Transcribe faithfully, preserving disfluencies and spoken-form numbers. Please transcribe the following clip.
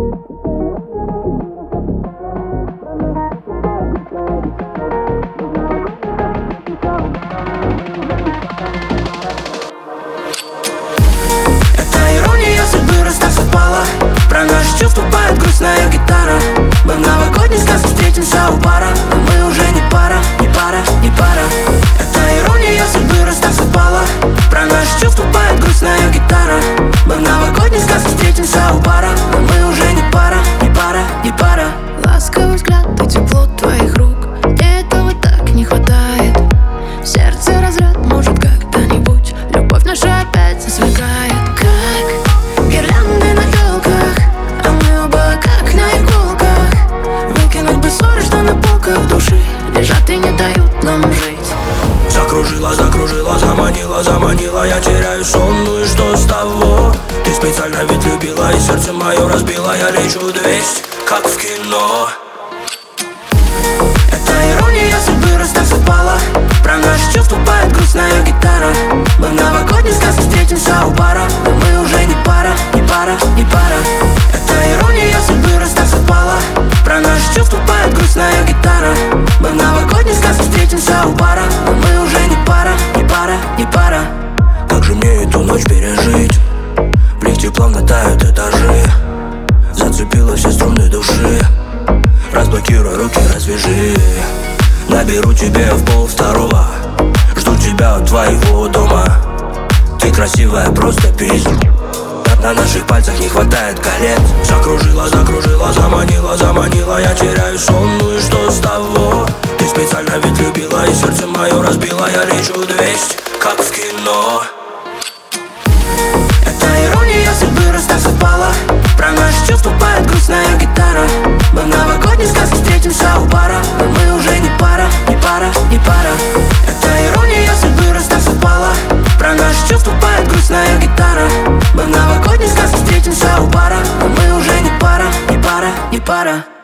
Про наши чувства поет грустная гитара. Мы в новогодней сказке встретимся у бара, но мы уже не пара, не пара, не пара. Это ирония судьбы, раз так совпало. Про наши чувства поет грустная гитара. Мы в новогодней сказке встретимся у бара, но мы уже не пара, не пара, не пара. Ласковый взгляд и тепло твоих рук, мне этого так не хватает. В сердце разряд, может когда-нибудь любовь наша опять засвекает. Как гирлянды на елках, а мы оба как на иголках. Выкинуть бы ссоры, что на полках души лежат и не дают нам жить. Закружила, закружила, заманила, заманила, я теряю сон, ну и что с того? Ты специально ведь любила и сердце мое разбила. Я лечу двести, как в кино. Это ирония судьбы, раз так совпало. Про наши чувства поет грустная гитара. Мы в новогодней сказке встретимся у бара, но мы уже не пара, не пара, не пара. Это ирония судьбы, раз так совпало. Про наши чувства поет грустная гитара. Мы в новогодней сказке встретимся у бара, но мы уже не пара, не пара, не пара. Как же мне эту ночь пережить? В лифте плавно тают этажи. Зацепила все струны души. Разблокируй руки, развяжи. Наберу тебе в пол второго. Жду тебя у твоего дома. Ты красивая, просто пиздец. На наших пальцах не хватает колец. Закружила, закружила, заманила, заманила, я теряю сон, ну и что с того? Ты специально ведь любила и сердце мое разбила. Я лечу двести, как в кино. Это ирония судьбы, раз так совпало. Про наши чувства поет грустная гитара. Мы в новогодней сказке встретимся у бара, но мы уже не пара, не пара, не пара. Это ирония судьбы, раз так совпало. Про наши чувства поет грустная гитара. Мы в новогодней сказке встретимся у бара, но мы уже не пара, не пара, не пара.